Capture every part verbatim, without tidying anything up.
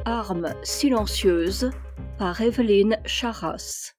Arme silencieuse par Évelyne Charras.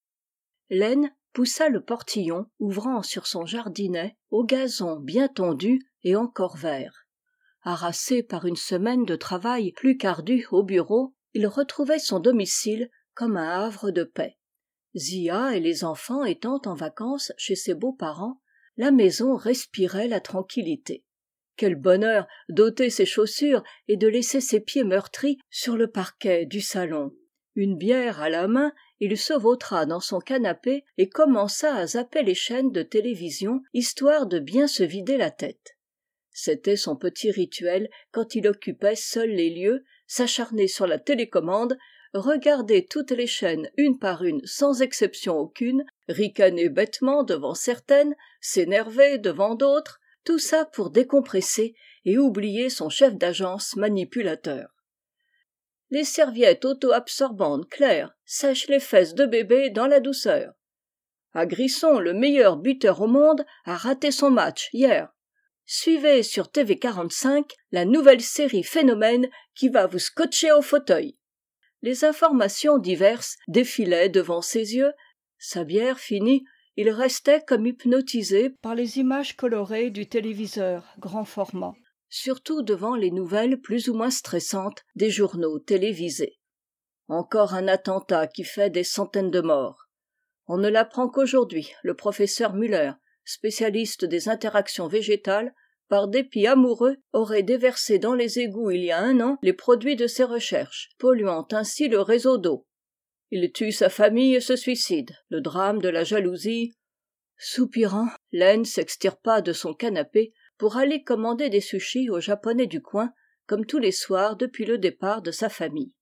Laine poussa le portillon ouvrant sur son jardinet au gazon bien tondu et encore vert. Harassé par une semaine de travail plus qu'ardu au bureau, il retrouvait son domicile comme un havre de paix. Zia et les enfants étant en vacances chez ses beaux-parents, la maison respirait la tranquillité. Quel bonheur d'ôter ses chaussures et de laisser ses pieds meurtris sur le parquet du salon. Une bière à la main, il se vautra dans son canapé et commença à zapper les chaînes de télévision, histoire de bien se vider la tête. C'était son petit rituel quand il occupait seul les lieux, s'acharner sur la télécommande, regarder toutes les chaînes une par une sans exception aucune, ricaner bêtement devant certaines, s'énerver devant d'autres, tout ça pour décompresser et oublier son chef d'agence manipulateur. Les serviettes auto-absorbantes claires sèchent les fesses de bébé dans la douceur. Agrisson, le meilleur buteur au monde, a raté son match hier. Suivez sur T V quarante-cinq la nouvelle série Phénomène qui va vous scotcher au fauteuil. Les informations diverses défilaient devant ses yeux. Sa bière finie, il restait comme hypnotisé par les images colorées du téléviseur grand format, surtout devant les nouvelles plus ou moins stressantes des journaux télévisés. Encore un attentat qui fait des centaines de morts. On ne l'apprend qu'aujourd'hui, le professeur Müller, spécialiste des interactions végétales, par dépit amoureux, aurait déversé dans les égouts il y a un an les produits de ses recherches, polluant ainsi le réseau d'eau. Il tue sa famille et se suicide. Le drame de la jalousie. Soupirant, Laine s'extirpa de son canapé pour aller commander des sushis aux Japonais du coin, comme tous les soirs depuis le départ de sa famille.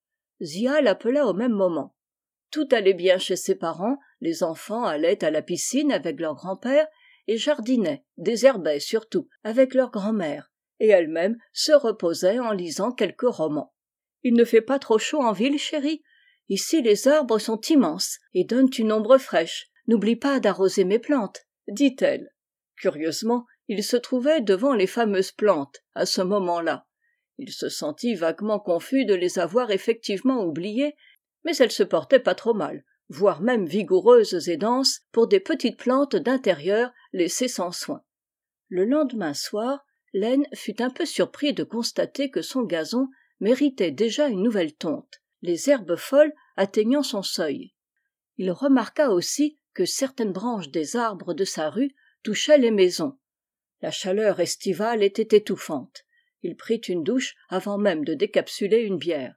Zia l'appela au même moment. Tout allait bien chez ses parents, les enfants allaient à la piscine avec leur grand-père et jardinaient, désherbaient surtout, avec leur grand-mère, et elle-même se reposait en lisant quelques romans. « Il ne fait pas trop chaud en ville, chérie ? Ici, les arbres sont immenses et donnent une ombre fraîche. N'oublie pas d'arroser mes plantes, dit-elle. Curieusement, il se trouvait devant les fameuses plantes, à ce moment-là. Il se sentit vaguement confus de les avoir effectivement oubliées, mais elles se portaient pas trop mal, voire même vigoureuses et denses pour des petites plantes d'intérieur laissées sans soin. Le lendemain soir, Laine fut un peu surpris de constater que son gazon méritait déjà une nouvelle tonte, les herbes folles atteignant son seuil. Il remarqua aussi que certaines branches des arbres de sa rue touchaient les maisons. La chaleur estivale était étouffante. Il prit une douche avant même de décapsuler une bière.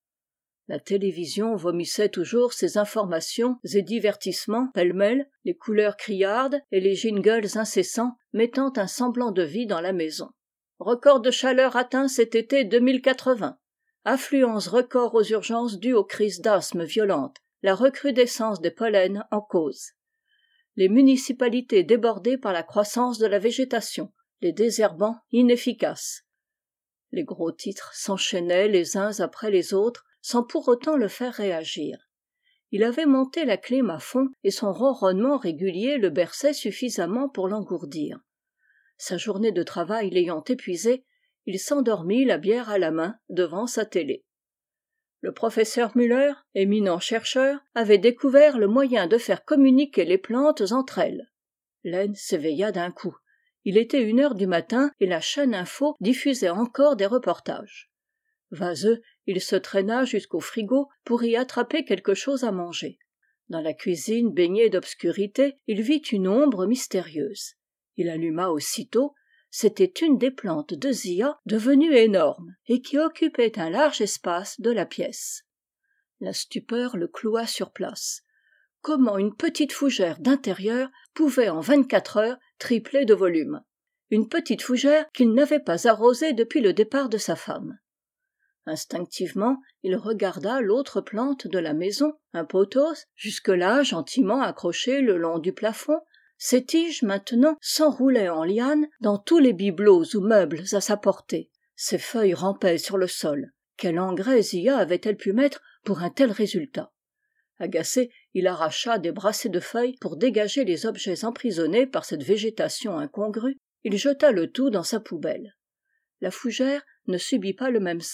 La télévision vomissait toujours ses informations et divertissements pêle-mêle, les couleurs criardes et les jingles incessants mettant un semblant de vie dans la maison. Record de chaleur atteint cet été deux mille quatre-vingts. Affluence record aux urgences dues aux crises d'asthme violentes, la recrudescence des pollens en cause. Les municipalités débordées par la croissance de la végétation, les désherbants inefficaces. Les gros titres s'enchaînaient les uns après les autres, sans pour autant le faire réagir. Il avait monté la clim à fond et son ronronnement régulier le berçait suffisamment pour l'engourdir. Sa journée de travail l'ayant épuisé, il s'endormit la bière à la main devant sa télé. Le professeur Müller, éminent chercheur, avait découvert le moyen de faire communiquer les plantes entre elles. Laine s'éveilla d'un coup. Il était une heure du matin et la chaîne Info diffusait encore des reportages. Vaseux, il se traîna jusqu'au frigo pour y attraper quelque chose à manger. Dans la cuisine baignée d'obscurité, il vit une ombre mystérieuse. Il alluma aussitôt. C'était une des plantes de Zia devenue énorme et qui occupait un large espace de la pièce. La stupeur le cloua sur place. Comment une petite fougère d'intérieur pouvait en vingt-quatre heures tripler de volume? Une petite fougère qu'il n'avait pas arrosée depuis le départ de sa femme. Instinctivement, il regarda l'autre plante de la maison, un pothos, jusque-là gentiment accroché le long du plafond. Ses tiges, maintenant, s'enroulaient en lianes dans tous les bibelots ou meubles à sa portée. Ses feuilles rampaient sur le sol. Quel engrais Zia avait-elle pu mettre pour un tel résultat? Agacé, il arracha des brassées de feuilles pour dégager les objets emprisonnés par cette végétation incongrue. Il jeta le tout dans sa poubelle. La fougère ne subit pas le même sort.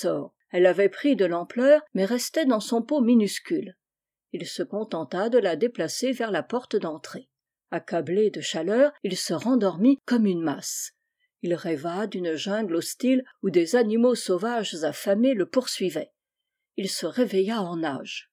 Elle avait pris de l'ampleur, mais restait dans son pot minuscule. Il se contenta de la déplacer vers la porte d'entrée. Accablé de chaleur, il se rendormit comme une masse. Il rêva d'une jungle hostile où des animaux sauvages affamés le poursuivaient. Il se réveilla en nage.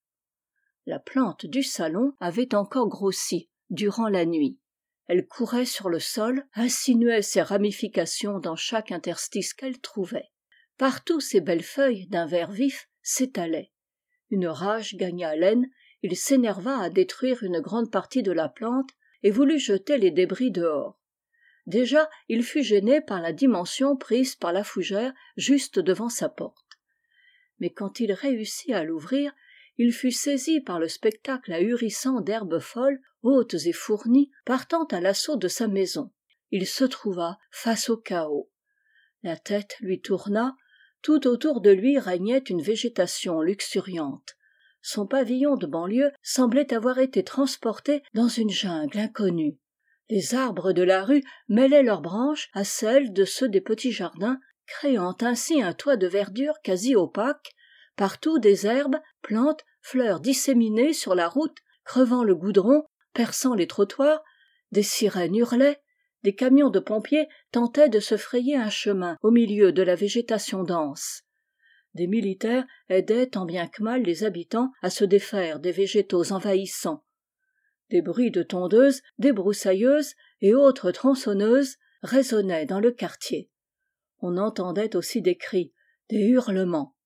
La plante du salon avait encore grossi durant la nuit. Elle courait sur le sol, insinuait ses ramifications dans chaque interstice qu'elle trouvait. Partout ses belles feuilles d'un vert vif s'étalaient. Une rage gagna Laine, il s'énerva à détruire une grande partie de la plante et voulut jeter les débris dehors. Déjà, il fut gêné par la dimension prise par la fougère juste devant sa porte. Mais quand il réussit à l'ouvrir, il fut saisi par le spectacle ahurissant d'herbes folles, hautes et fournies, partant à l'assaut de sa maison. Il se trouva face au chaos. La tête lui tourna, tout autour de lui régnait une végétation luxuriante. Son pavillon de banlieue semblait avoir été transporté dans une jungle inconnue. Les arbres de la rue mêlaient leurs branches à celles de ceux des petits jardins, créant ainsi un toit de verdure quasi opaque, partout des herbes, plantes, fleurs disséminées sur la route, crevant le goudron, perçant les trottoirs, des sirènes hurlaient, des camions de pompiers tentaient de se frayer un chemin au milieu de la végétation dense. Des militaires aidaient tant bien que mal les habitants à se défaire des végétaux envahissants. Des bruits de tondeuses, débroussailleuses et autres tronçonneuses résonnaient dans le quartier. On entendait aussi des cris, des hurlements.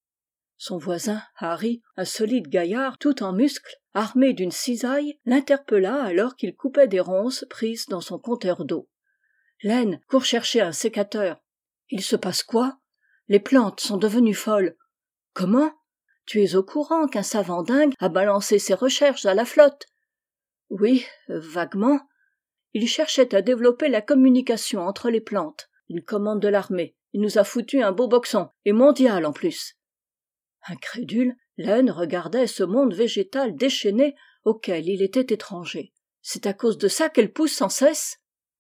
Son voisin, Harry, un solide gaillard tout en muscles, armé d'une cisaille, l'interpella alors qu'il coupait des ronces prises dans son compteur d'eau. « Laine, cours chercher un sécateur. »« Il se passe quoi ? Les plantes sont devenues folles. »« Comment ? Tu es au courant qu'un savant dingue a balancé ses recherches à la flotte ?»« Oui, euh, vaguement. Il cherchait à développer la communication entre les plantes. Une commande de l'armée. Il nous a foutu un beau boxon, et mondial en plus. » Incrédule, Laine regardait ce monde végétal déchaîné auquel il était étranger. C'est à cause de ça qu'elle pousse sans cesse ?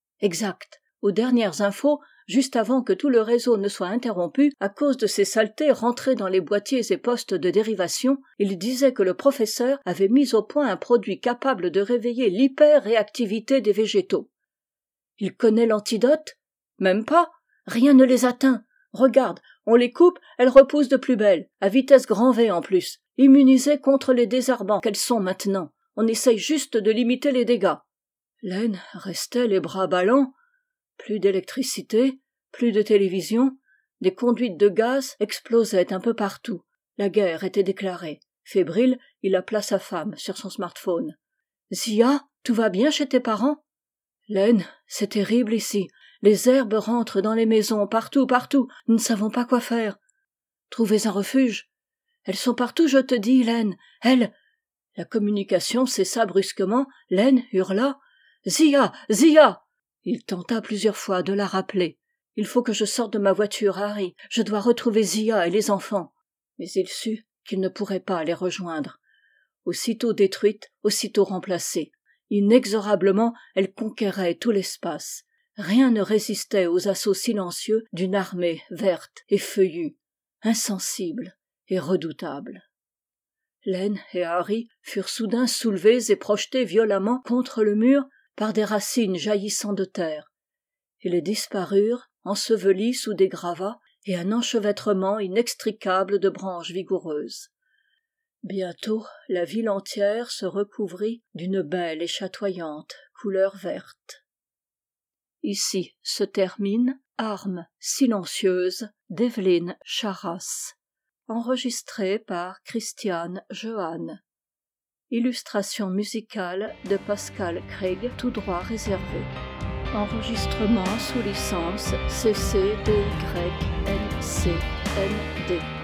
Exact. Aux dernières infos, juste avant que tout le réseau ne soit interrompu, à cause de ces saletés rentrées dans les boîtiers et postes de dérivation, il disait que le professeur avait mis au point un produit capable de réveiller l'hyper-réactivité des végétaux. Il connaît l'antidote ? Même pas. Rien ne les atteint. Regarde, on les coupe, elles repoussent de plus belle, à vitesse grand V en plus, immunisées contre les désherbants qu'elles sont maintenant. On essaye juste de limiter les dégâts. Laine restait les bras ballants. Plus d'électricité, plus de télévision, des conduites de gaz explosaient un peu partout. La guerre était déclarée. Fébrile, il appela sa femme sur son smartphone. « Zia, tout va bien chez tes parents ?»« Laine, c'est terrible ici. Les herbes rentrent dans les maisons, partout, partout. Nous ne savons pas quoi faire. Trouvez un refuge. Elles sont partout, je te dis, Laine. Elles... » La communication cessa brusquement. Laine hurla. « Zia, Zia !» Il tenta plusieurs fois de la rappeler. « Il faut que je sorte de ma voiture, Harry. Je dois retrouver Zia et les enfants. » Mais il sut qu'il ne pourrait pas les rejoindre. Aussitôt détruite, aussitôt remplacée. Inexorablement, elle conquérait tout l'espace. Rien ne résistait aux assauts silencieux d'une armée verte et feuillue, insensible et redoutable. Laine et Harry furent soudain soulevés et projetés violemment contre le mur par des racines jaillissant de terre. Ils disparurent, ensevelis sous des gravats et un enchevêtrement inextricable de branches vigoureuses. Bientôt, la ville entière se recouvrit d'une belle et chatoyante couleur verte. Ici se termine Armes silencieuses d'Eveline Charras, enregistré par Christiane Jeanne. Illustration musicale de Pascal Craig, tout droit réservé. Enregistrement sous licence C C B Y N C N D.